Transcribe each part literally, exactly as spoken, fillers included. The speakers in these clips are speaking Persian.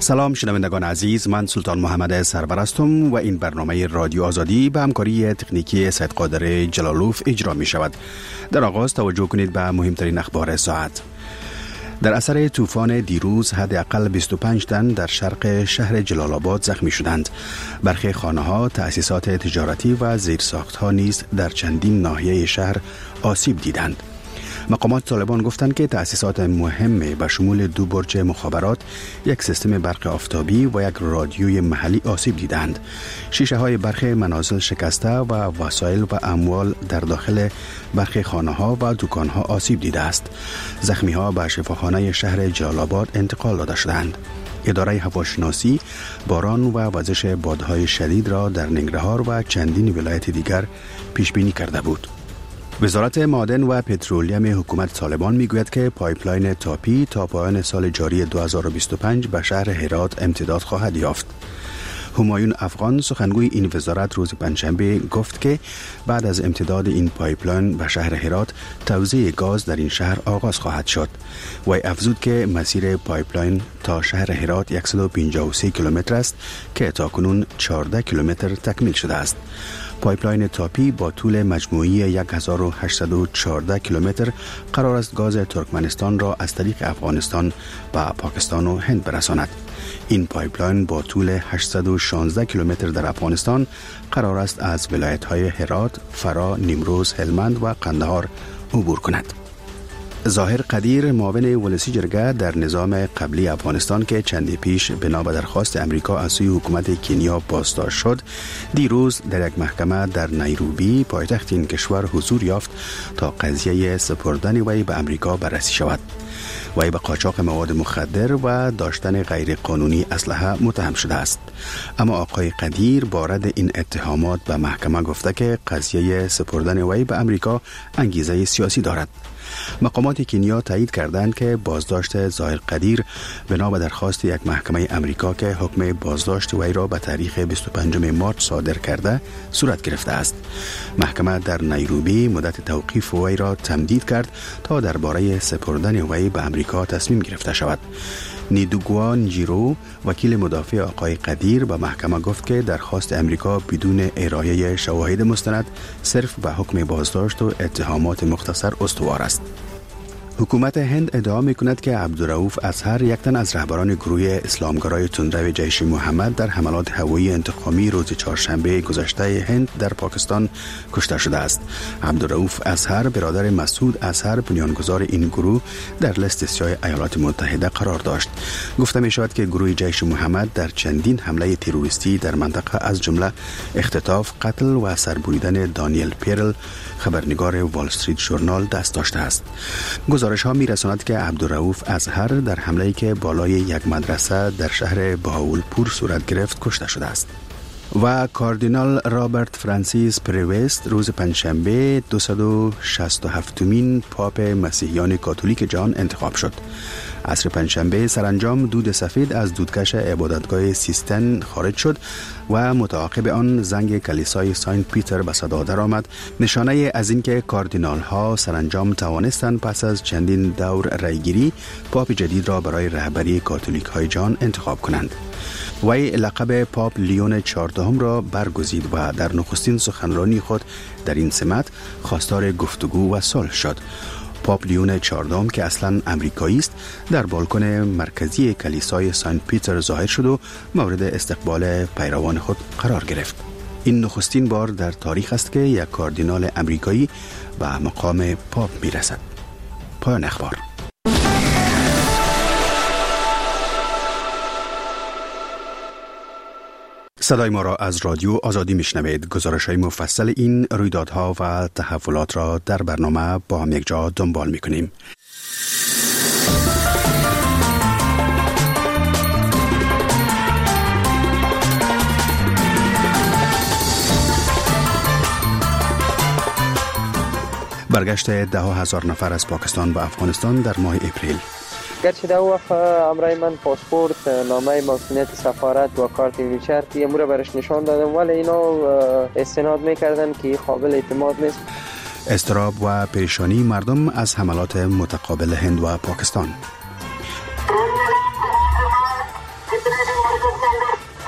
سلام شنوندگان عزیز، من سلطان محمد سرور هستم و این برنامه رادیو آزادی به همکاری تکنیکی سید قادر جلالوف اجرا می شود. در آغاز توجه کنید به مهمترین اخبار ساعت. در اثر طوفان دیروز حداقل بیست و پنج تن در شرق شهر جلال آباد زخمی شدند. برخی خانه‌ها، تأسیسات تجارتی و زیرساخت‌ها نیز در چندین ناحیه شهر آسیب دیدند. مقامات طالبان گفتند که تأسیسات مهم به شمول دو برج مخابرات، یک سیستم برق آفتابی و یک رادیوی محلی آسیب دیدند. شیشه های برخی منازل شکسته و وسایل و اموال در داخل برخی خانه ها و دکان ها آسیب دیده است. زخمی ها به شفاخانه شهر جلال آباد انتقال داده شدند. اداره هواشناسی باران و وزش بادهای شدید را در ننگرهار و چندین ولایت دیگر پیش بینی کرده بود. وزارت معادن و پترولیم حکومت طالبان میگوید که پایپلاین تاپی تا پایان سال جاری دو هزار و بیست و پنج به شهر هرات امتداد خواهد یافت. همایون افغان سخنگوی این وزارت روز پنجشنبه گفت که بعد از امتداد این پایپلاین به شهر هرات، توزیع گاز در این شهر آغاز خواهد شد. و افزود که مسیر پایپلاین تا شهر هرات صد و پنجاه و سه کیلومتر است که تاکنون چهارده کیلومتر تکمیل شده است. پایپلاین تاپی با طول مجموعی هزار و هشتصد و چهارده کیلومتر قرار است گاز ترکمنستان را از طریق افغانستان به پاکستان و هند برساند. این پایپلاین با طول هشتصد و شانزده کیلومتر در افغانستان قرار است از ولایت‌های هرات، فرا، نیمروز، هلمند و قندهار عبور کند. ظاهر قدیر، معاون ولسی جرگه در نظام قبلی افغانستان که چندی پیش بنا به درخواست امریکا از سوی حکومت کنیا بازداشت شد، دیروز در یک محکمه در نیروبی پایتخت این کشور حضور یافت تا قضیه سپردن وی به امریکا بررسی شود. وی به قاچاق مواد مخدر و داشتن غیر قانونی اسلحه متهم شده است. اما آقای قدیر با رد این اتهامات به محکمه گفته که قضیه سپردن وی به امریکا انگیزه سیاسی دارد. مقامات کنیا تایید کردند که بازداشت ظاهر قدیر بنا به درخواست یک محکمه امریکا که حکم بازداشت وی را به تاریخ بیست و پنجم مارس صادر کرده صورت گرفته است. محکمه در نیروبی مدت توقیف وی را تمدید کرد تا درباره سپردن وی به امریکا تصمیم گرفته شود. نیدوگوان جیرو، وکیل مدافع آقای قدیر، به محکمه گفت که درخواست امریکا بدون ارائه شواهد مستند صرف به حکم بازداشت و اتهامات مختصر استوار است. حکومت هند ادعا می‌کند که عبدالرؤوف اظهر، یک تن از رهبران گروه اسلامگرای تندرو جیش محمد، در حملات هوایی انتقامی روز چهارشنبه گذشته هند در پاکستان کشته شده است. عبدالرؤوف اظهر، برادر مسعود اظهر، بنیانگذار این گروه، در لیست سیاه ایالات متحده قرار داشت. گفته می‌شود که گروه جیش محمد در چندین حمله تروریستی در منطقه از جمله اختطاف، قتل و سربریدن دانیل پیرل، خبرنگار وال استریت ژورنال، دست داشته است. گزارش ها می رساند که عبدالرؤوف اظهر در حمله‌ای که بالای یک مدرسه در شهر بهاولپور صورت گرفت کشته شده است. و کاردینال رابرت فرانسیس پریوست روز پنجشنبه دویست و شصت و هفتمین پاپ مسیحیان کاتولیک جهان انتخاب شد. عصر پنجشنبه سرانجام دود سفید از دودکش عبادتگاه سیستن خارج شد و متعاقب آن زنگ کلیسای سنت پیتر به صدا درآمد، نشانه از اینکه کاردینال ها سرانجام توانستند پس از چندین دور رایگیری پاپ جدید را برای رهبری کاتولیک های جهان انتخاب کنند. وی لقب پاپ لیون چهاردهم را برگزید و در نخستین سخنرانی خود در این سمت خواستار گفتگو و صلح شد. پاپ لیون چهاردهم که اصلا امریکایی است، در بالکن مرکزی کلیسای سنت پیتر ظاهر شد و مورد استقبال پیروان خود قرار گرفت. این نخستین بار در تاریخ است که یک کاردینال امریکایی به مقام پاپ میرسد. پایان اخبار. صدای ما را از رادیو آزادی میشنوید. گزارش‌های مفصل این رویدادها و تحولات را در برنامه با هم یک جا دنبال می‌کنیم. برگشت ده هزار نفر از پاکستان به افغانستان در ماه اپریل. گرچه در وقت همراه من پاسپورت، نامه موسمیت سفارت و کارت ویلچر که امور برش نشان دادم، ولی اینا استناد میکردن که قابل اعتماد نیست. اضطراب و پریشانی مردم از حملات متقابل هند و پاکستان.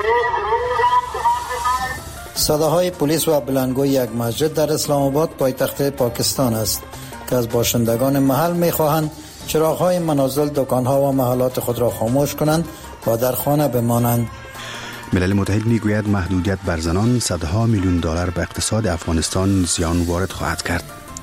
صداهای پلیس و بلندگوی یک مسجد در اسلام آباد پایتخت پاکستان است که از باشندگان محل می‌خواهند چراغ‌های منازل، دکان‌ها و محلات خود را خاموش کنند و در خانه بمانند. ملل متحد میگوید محدودیت بر زنان صدها میلیون دلار به اقتصاد افغانستان زیان وارد خواهد کرد.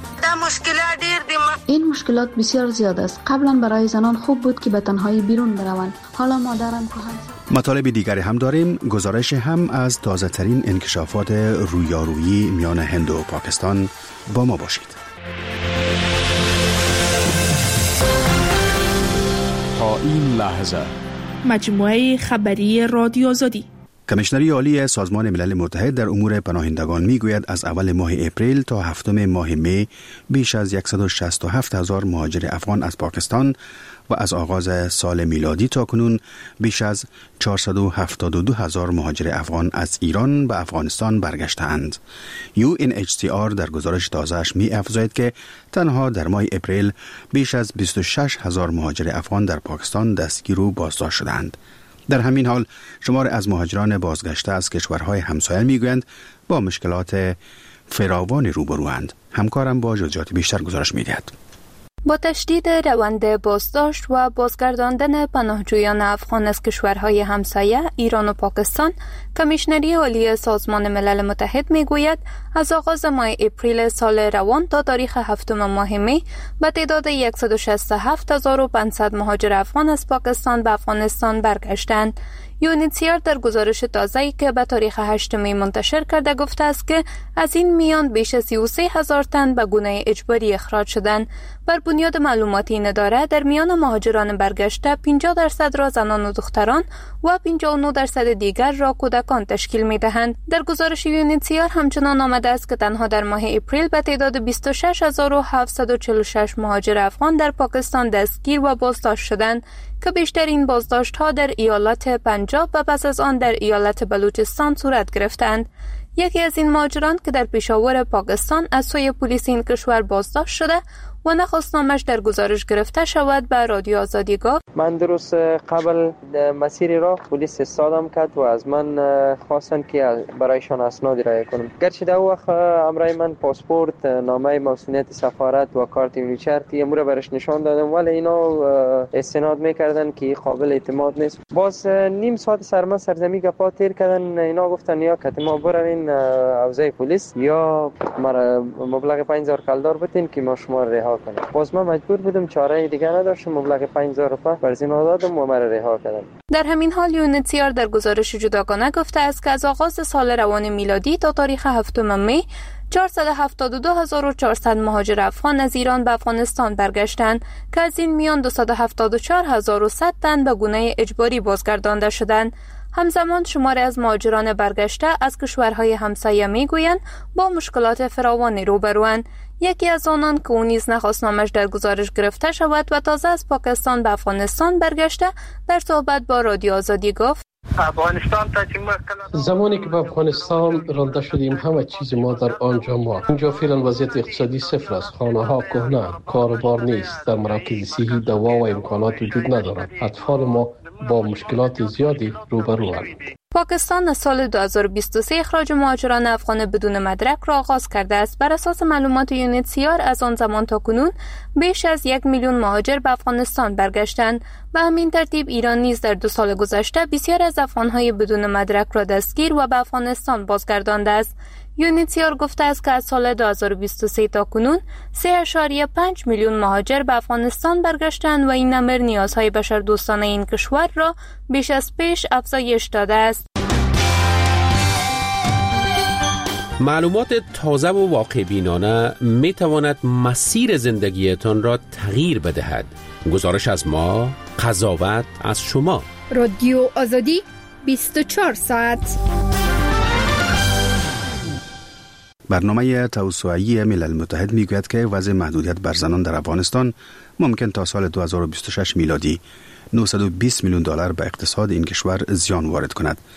این مشکلات بسیار زیاد است. قبلا برای زنان خوب بود که به تنهایی بیرون بروند. حالا مادران کهن. مطالب دیگری هم داریم. گزارش هم از تازه ترین انکشافات رویارویی میان هند و پاکستان. با ما باشید. تا این لحظه مجموعه خبری رادیو آزادی. کمیشنری عالی سازمان ملل متحد در امور پناهندگان میگوید از اول ماه اپریل تا هفتم ماه می بیش از صد و شصت و هفت هزار مهاجر افغان از پاکستان و از آغاز سال میلادی تا کنون بیش از چهارصد و هفتاد و دو هزار مهاجر افغان از ایران به افغانستان برگشتند. یو ان اچ سی آر در گزارش تازه‌اش می افزاید که تنها در ماه اپریل بیش از بیست و شش هزار مهاجر افغان در پاکستان دستگیر و بازداشت شدند. در همین حال شمار از مهاجران بازگشته از کشورهای همسایه میگویند با مشکلات فراوانی روبروند. همکارم با جزئیات بیشتر گزارش میدهد. با تشدید روند بازداشت و بازگرداندن پناهجویان افغان از کشورهای همسایه ایران و پاکستان، کمیشنری عالی سازمان ملل متحد میگوید از آغاز ماه اپریل سال روان تا تاریخ هفتم ماه می به تعداد صد و شصت و هفت هزار و پانصد مهاجر افغان از پاکستان به افغانستان برگشتند. یونیسیار در گزارش تازه‌ای که به تاریخ هشتم می منتشر کرده گفته است که از این میان بیش از سی و سه هزار تن به گونه اجباری اخراج شدند. بر بنیاد معلومات این اداره در میان مهاجران برگشته پنجاه درصد را زنان و دختران و پنجاه و نه درصد دیگر را کودکان تشکیل می‌دهند. در گزارش یونیسیار همچنان آمده است که تنها در ماه اپریل به تعداد بیست و شش هزار و هفتصد و چهل و شش مهاجر افغان در پاکستان دستگیر و بازداشت شدند که بیشتر این بازداشت‌ها در ایالت پنجاب و پس از آن در ایالت بلوچستان صورت گرفتند. یکی از این مهاجران که در پیشاور پاکستان از سوی پلیس این کشور بازداشت شده و نخواست نامش در گزارش گرفته شود به رادیو آزادی گفت: من درست قبل مسیر راه پلیس استادم کرد و از من خواستن که برایشان اسناد ارائه کنم. گرچه در وقت امرای من پاسپورت، نامه موسومیت سفارت و کارت ویلچر امور برش نشان دادم، ولی اینا استناد میکردن که قابل اعتماد نیست. باز نیم ساعت سرما سرزمی گپا تیر کردن. اینا گفتن یا که ما بروین حوزه پلیس یا مبلغ پنج هزار کلدار بدین که ما شما رها کنیم. باز من مجبور بودم، چاره دیگه نداشتم، مبلغ پنج هزار روپیه برزینا دادم و مرا رها کردن. در همین حال یونیسیار در گزارش جداگانه گفته است که از آغاز سال روان میلادی تا تاریخ هفتم می چهارصد و هفتاد و دو هزار و چهارصد مهاجر افغان از ایران به افغانستان برگشتند که از این میان دویست و هفتاد و چهار هزار و صد تن به گونه اجباری بازگردانده شدند. همزمان شماری از مهاجران برگشته از کشورهای همسایه میگویند با مشکلات فراوانی روبروند. یکی از آنان که او نیز نخواست نامش در گزارش گرفته شود و تازه از پاکستان به افغانستان برگشته در صحبت با رادیو آزادی گفت: زمانی که به افغانستان رانده شدیم همه چیز ما در آنجا ما اینجا فعلا وضعیت اقتصادی صفر است. خانه ها کهنه، کاروبار نیست، در مراکز صحی دوا و امکانات وجود ندارد. اطفال ما با مشکلات زیادی روبروند. پاکستان از سال دو هزار و بیست و سه اخراج مهاجران افغان بدون مدرک را آغاز کرده است. بر اساس معلومات یونیسیار از آن زمان تا کنون بیش از یک میلیون مهاجر به افغانستان برگشتند. به همین ترتیب ایران نیز در دو سال گذشته بسیار از افغانهای بدون مدرک را دستگیر و به افغانستان بازگردانده است. یونیسیار گفته است که از سال دو هزار و بیست و سه تا کنون سه اشاریه پنج میلیون مهاجر به افغانستان برگشتند و این امر نیازهای بشردوستانه این کشور را بیش از پیش افزایش داده است. معلومات تازه و واقع بینانه می تواند مسیر زندگیتان را تغییر بدهد. گزارش از ما، قضاوت از شما. رادیو آزادی بیست و چهار ساعت. برنامه توسعه‌ای ملل متحد میگوید که وضع محدودیت بر زنان در افغانستان ممکن تا سال دو هزار و بیست و شش میلادی نهصد و بیست میلیون دلار به اقتصاد این کشور زیان وارد کند.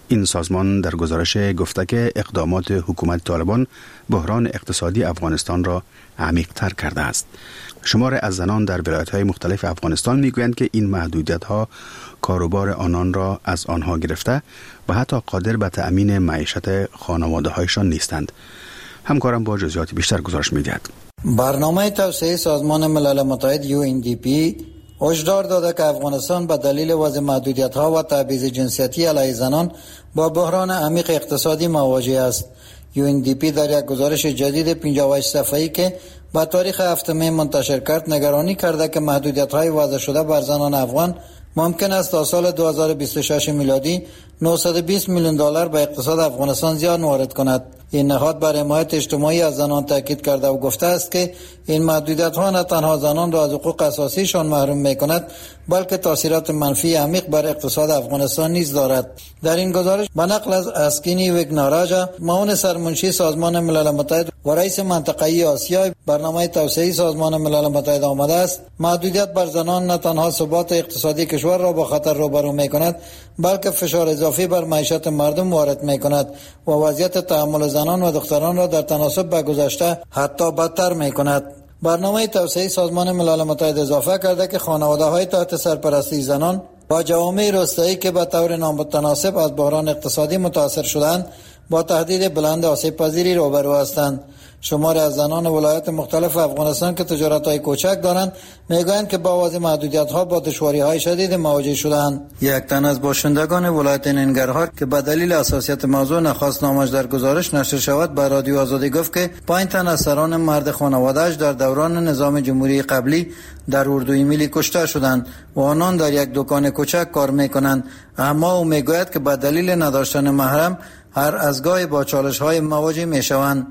این سازمان در گزارش گفته که اقدامات حکومت طالبان بحران اقتصادی افغانستان را عمیق‌تر کرده است. شمار از زنان در ولایت‌های مختلف افغانستان می‌گویند که این محدودیت‌ها کاروبار آنان را از آنها گرفته و حتی قادر به تأمین معیشت خانواده‌هایشان نیستند. همکارم با جزئیات بیشتر گزارش می‌دهد. برنامه توسعه سازمان ملل متحد یو ان دی پی هشدار داده که افغانستان به دلیل وضع محدودیت‌ها و تبعیض جنسیتی علیه زنان با بحران عمیق اقتصادی مواجه است. یو ان دی پی در یک گزارش جدید پنجاه و هشت صفحه‌ای که با تاریخ هفتم می منتشر کرد نگرانی کرده که محدودیت‌های وضع شده بر زنان افغان ممکن است تا سال دو هزار و بیست و شش میلادی نهصد و بیست میلیون دلار به اقتصاد افغانستان زیان وارد کند. این نهاد بر حمایت اجتماعی از زنان تاکید کرده و گفته است که این محدودیت‌ها نه تنها زنان را از حقوق اساسیشان محروم می‌کند بلکه تاثیرات منفی عمیق بر اقتصاد افغانستان نیز دارد. در این گزارش به نقل از اسکینی وگناراجا، معاون سرمنشی سازمان ملل متحد و رئیس منطقه‌ای آسیا برنامه توسعه سازمان ملل متحد آمده است محدودیت بر زنان نه تنها ثبات اقتصادی کشور را با خطر روبرو می‌کند بلکه فشار اضافی بر معیشت مردم وارد می‌کند و وضعیت تحمل زنان و دختران را در تناسب با گذشته حتی بدتر می‌کند. برنامه توسعه سازمان ملل متحد اضافه کرده که خانواده‌های تحت سرپرستی زنان و جوامع روستایی که به طور نامتناسب از بحران اقتصادی متاثر شدند با تهدید بلند آسیب‌پذیری روبرو هستند. شماری از زنان ولایات مختلف افغانستان که تجارت‌های کوچک دارند میگویند که با وضع محدودیت‌ها با دشواری‌های شدید مواجه شدند. یک تن از باشندگان ولایت ننگرهار که به دلیل حساسیت موضوع نخواست نامش در گزارش نشر شود به رادیو آزادی گفت که پنج تن از سران مرد خانواده‌اش در دوران نظام جمهوری قبلی در اردوی ملی کشته شدند و آنان در یک دکان کوچک کار می‌کنند، اما او میگوید که به دلیل نداشتن محرم هر از گاهی با چالش‌های مواجه می‌شوند.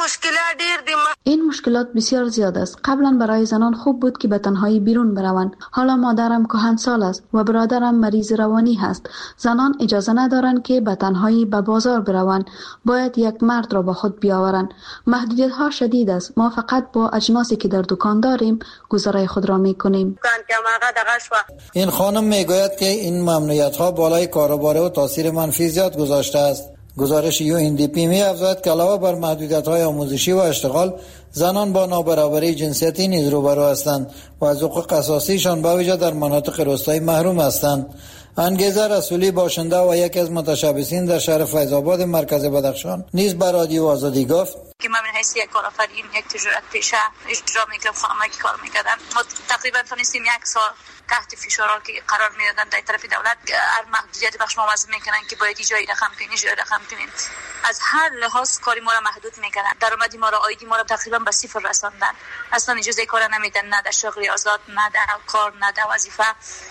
این مشکلات بسیار زیاد است. قبلا برای زنان خوب بود که به تنهایی بیرون بروند. حالا مادرم کهنسال است و برادرم مریض روانی هست. زنان اجازه ندارند که به تنهایی به بازار بروند. باید یک مرد را با خود بیاورند. محدودیت‌ها شدید است. ما فقط با اجناسی که در دکان داریم گذرای خود را می‌کنیم. این خانم میگوید که این ممنوعیت‌ها بالای کاروبار و تاثیر منفی زیاد گذاشته است. گزارش یو ان دی پی می افزاید که علاوه بر محدودیت‌های آموزشی و اشتغال، زنان با نابرابری جنسیتی نیز روبرو هستند و از حقوق اساسیشان به ویژه در مناطق روستایی محروم هستند. انگیزه رسولی باشنده و یکی از متشبثین در شهر فیض آباد مرکز بدخشان نیز به رادیو آزادی گفت که من من حیث یک کارآفرین یک تجارت پیشه اجرا میکنم، خانمایی که کار میکردم، ما تقریبا تونستیم یک سال تحت فشارها که قرار میدادن در طرف دولت هر محدودیت بخش ما وضع میکنن که باید جایی رقم کنین جایی رقم کنین، از هر لحاظ کاری ما را محدود میکنن، درآمدی ما را آیدی ما را تقریبا به صفر رساندن، اصلا اجازه کار نمیدن، نه در شغل آزاد، نه در کار، نه در وظیفه.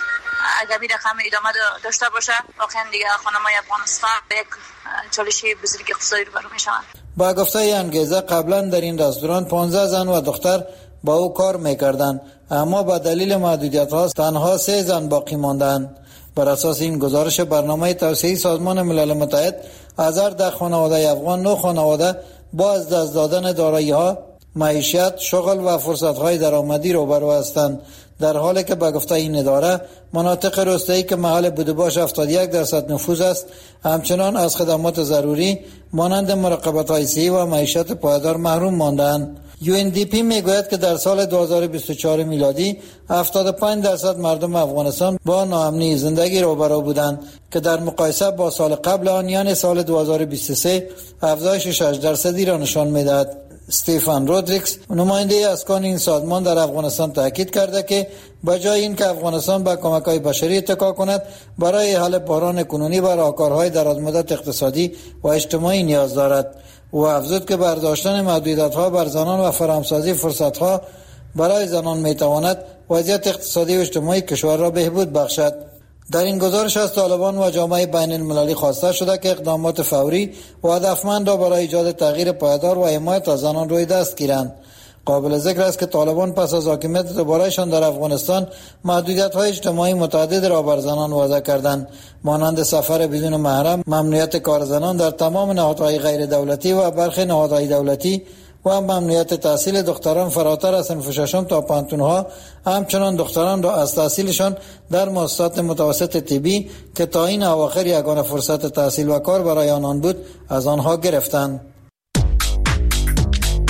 اگر می رقم ادامه داشته باشه واقعا دیگه خانمای افغانستان به یک چالشی بزرگ اقتصادی روبرو میشوند. با گفته انگیزه قبلا در این رستوران پانزده زن و دختر با او کار میکردند، اما با دلیل محدودیت‌ها تنها سه زن باقی ماندند. بر اساس این گزارش برنامه توسعه سازمان ملل متحد، از هر ده خانواده افغان نو خانواده با از دست دادن دارایی‌ها، معیشت، شغل و فرصت‌های درآمدی روبرو هستند، در حالی که به گفته این اداره مناطق روستایی که محل بودباش هفتاد و یک درصد نفوذ است همچنان از خدمات ضروری مانند مراقبت‌های صحی و معیشت پایدار محروم ماندند. یو ان دی پی میگوید که در سال دو هزار و بیست و چهار میلادی هفتاد و پنج درصد مردم افغانستان با ناامنی زندگی روبرو بودند که در مقایسه با سال قبل آن یعنی سال دو هزار و بیست و سه افزایش شش درصدی را نشان میدهد. استیفن رودریکس نماینده اسکان این سازمان در افغانستان تاکید کرده که بجای اینکه افغانستان به کمک‌های بشری اتکا کند، برای حل بحران کنونی و راهکارهای درازمدت اقتصادی و اجتماعی نیاز دارد. و افزود که برداشتن محدودیت‌ها بر زنان و فراهمسازی فرصت‌ها برای زنان می‌تواند وضعیت اقتصادی و اجتماعی کشور را بهبود بخشد. در این گزارش از طالبان و جامعه بین المللی خواسته شده که اقدامات فوری و هدفمند را برای ایجاد تغییر پایدار و حمایت از زنان روی دست گیرند. قابل ذکر است که طالبان پس از حاکمیت دوبارهشان در افغانستان محدودیت‌های اجتماعی متعدد را بر زنان وضع کردند، مانند سفر بدون محرم، ممنوعیت کار زنان در تمام نهادهای غیر دولتی و برخی نهادهای دولتی و ممنوعیت تحصیل دختران فراتر از صنف ششم تا پانتونها، همچنان دختران را از تحصیلشان در مؤسسات متوسط طبی که تا این اواخر یگانه فرصت تحصیل و کار برای آنان بود از آنها گرفتند.